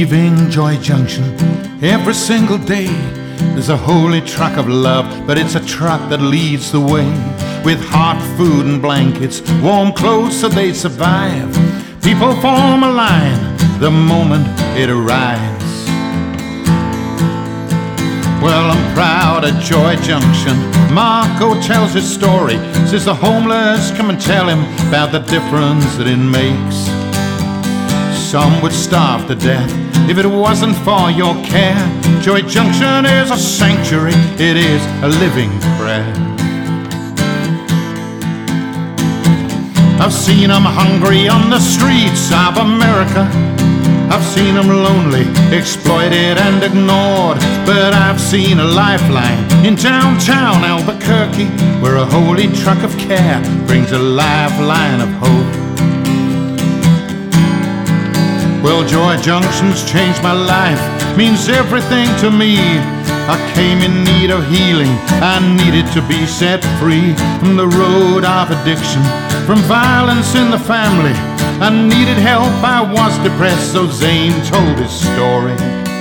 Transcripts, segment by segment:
leaving Joy Junction every single day. There's a holy truck of love, but it's a truck that leads the way. With hot food and blankets, warm clothes so they survive. People form a line the moment it arrives. Well, I'm proud of Joy Junction. Marco tells his story. Says the homeless come and tell him about the difference that it makes. Some would starve to death if it wasn't for your care. Joy Junction is a sanctuary, it is a living prayer. I've seen them hungry on the streets of America. I've seen them lonely, exploited and ignored. But I've seen a lifeline in downtown Albuquerque, where a holy truck of care brings a lifeline of hope. Well, Joy Junction's changed my life, means everything to me. I came in need of healing, I needed to be set free from the road of addiction, from violence in the family. I needed help, I was depressed, so Zane told his story.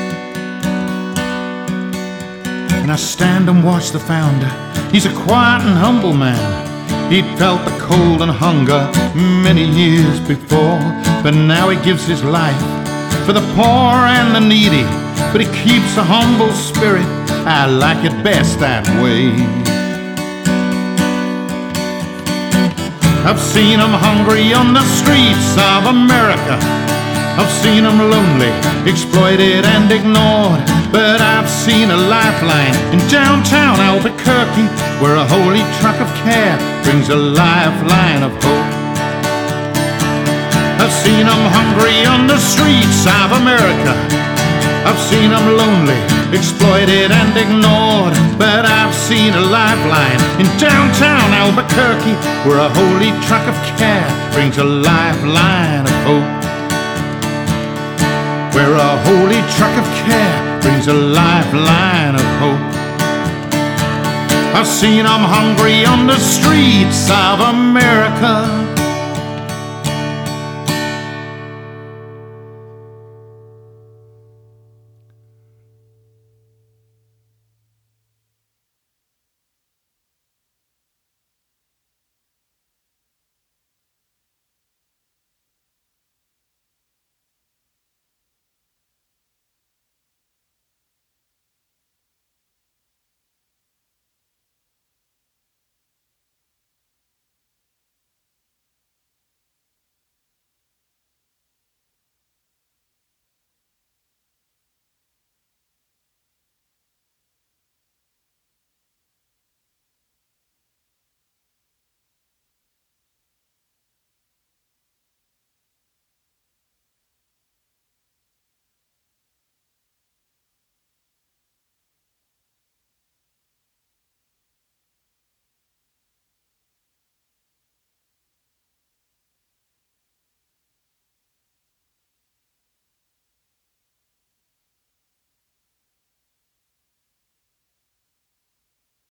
And I stand and watch the founder. He's a quiet and humble man. He'd felt the cold and hunger many years before, but now he gives his life for the poor and the needy. But he keeps a humble spirit, I like it best that way. I've seen them hungry on the streets of America. I've seen them lonely, exploited and ignored. But I've seen a lifeline in downtown Albuquerque, where a holy truck of care brings a lifeline of hope. I've seen them hungry on the streets of America. I've seen them lonely, exploited and ignored. But I've seen a lifeline in downtown Albuquerque, where a holy truck of care brings a lifeline of hope. Where a holy truck of care brings a lifeline of hope. I've seen them hungry on the streets of America.